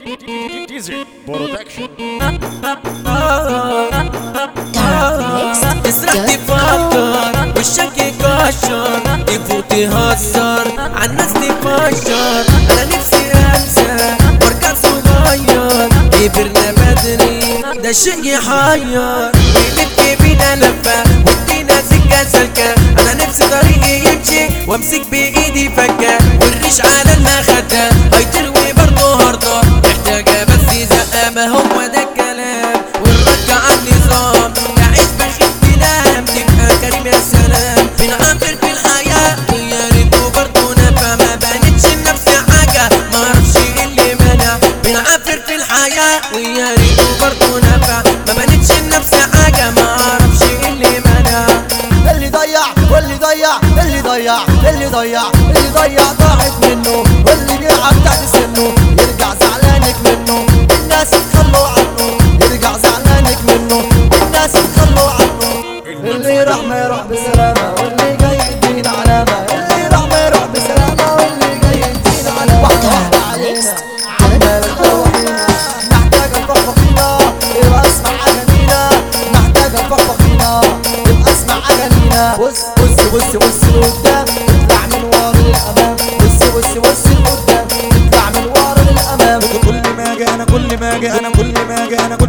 ديزل برودكشن. تسرح تفكر وشك يكشر يفوت يهزر عالناس تفشر. انا نفسي انسى وارجع صغير كبرنا بدري ده شيء يحير ويلف بينا لفه وادينا سكه سلكه. انا نفسي طريقي يمشي وامسك بايدي فكه والريش على المخده هيطير برضه هرده محتاجه بس زقه. ما هو ده الكلام ونرجع النظام نعيش بخير تنام تبقى كريم يا سلام. بنعافر في الحياه ويا ريته برضه نفع ما بانتش لنفسي حاجه ما اعرفش ايه اللي منع. بنعافر في الحياه ويا ريته برضه نفع ما بانتش لنفسي حاجه ما اعرفش ايه اللي منع. اللي ضيع واللي ضيع اللي ضيع اللي ضيع اللي ضيع ضاعت منه واللي بيلعب تحت سنه يرجع زعلانك منه. الناس تخلوا عنه يرجع زعلانك منه. الناس تخلوا عنه. اللي راح ما يروح بسلامة واللي جاي يدينا علامة. اللي راح ما يروح بسلامة واللي جاي يدينا علامة. واحدة واحدة علينا عمال تروحينا محتاج الفخفخ فينا يبقى اسمع اغانينا. محتاج الفخفخ فينا يبقى اسمع اغانينا. بص بص بص بص لقدام اطلع من ورا للامام. بص بص بص لقدام اطلع من ورا للامام. كل ما اجي انا كل ما اجي انا كل ما اجي انا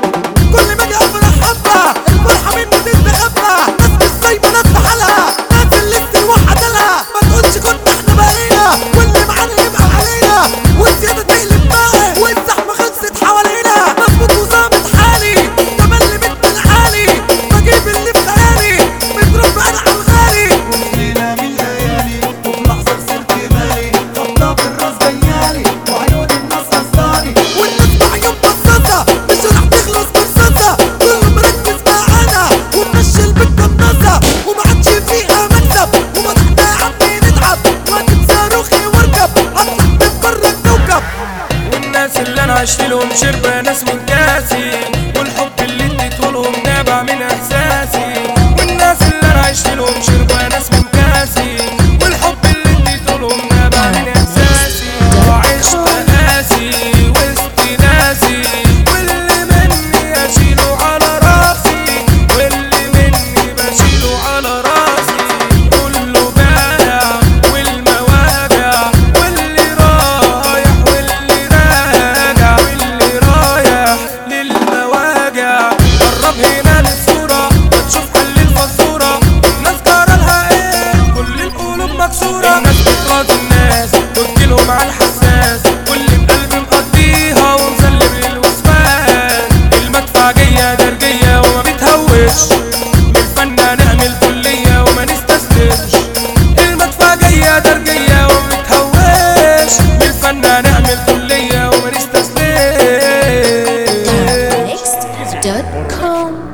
كل ما اجي افرح حبه الفرحه مني تستخبى. ناس مش سايبه ناس بحالها ناس اللي توحد لها. ما تقولش كنت احنا بقينا واللي معانا يبقى علينا والزياده تقلب معاه والزحمه خلصت حوالينا. مظبوط وظابط حالي تملي بنت العالي بجيب اللي في خيالي مضروب انا على الغالي. ليلة من ليالي وفي لحظة خسرت بالي خبطة في الراس جيالي وعيون الناس قصداني. والناس بعيون بصاصه مش راح تخلص برصاصه. كله مركز معانا ومشي البت الناصه وما عادش فيها مكسب وفتحنا يا عمي نتعب واجيب صاروخي واركب اطلع من بره الكوكب. والناس اللي انا عشت لهم شربة ناس من كاسي والحب اللي اديته لهم نابع من احساسي. والناس اللي انا عشت لهم شربة ناس من كاسي والحب اللي اديته لهم نابع من احساسي. وعشت قاسي وسط ناسي واللي مني اشيله على راسي واللي مني بشيله على راسي. كله بايع والمواجع واللي رايح واللي راجع واللي رايح للمواجع. قرب هنا للصورة وتشوف حل الفزورة. الناس جرالها ايه كل القلوب مكسورة. الناس بتراضي الناس وتجيلهم على الحساس واللي بقلبي مقضيها ومسلم للوسواس. المدفعجية درجية وما بتهوش من الفن هنعمل كلية وما نستسلمش. المدفعجية درجية وما بتهوش من الفن هنعمل كلية وما نستسلمش. Next.com